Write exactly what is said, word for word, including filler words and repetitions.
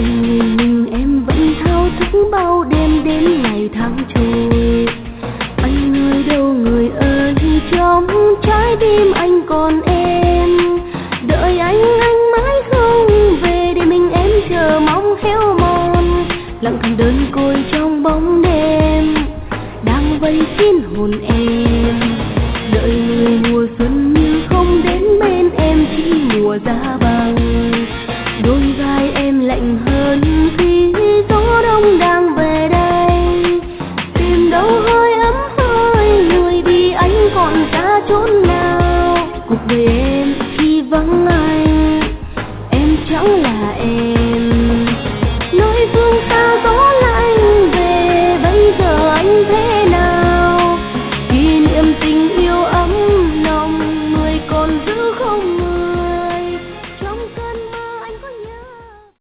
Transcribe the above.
anh nhìn mình em vẫn thao thức bao đêm đến ngày tháng trôi. Anh người đâu người ơi, trong trái tim anh còn em. Đợi anh anh mãi không về để mình em chờ mong héo mòn. Lặng thầm đơn côi trong bóng đêm đang vây kín hồn em. Đợi người mùa xuân nhưng không đến bên em, chỉ mùa giá băng. Đôi vai em lạnh hơn khi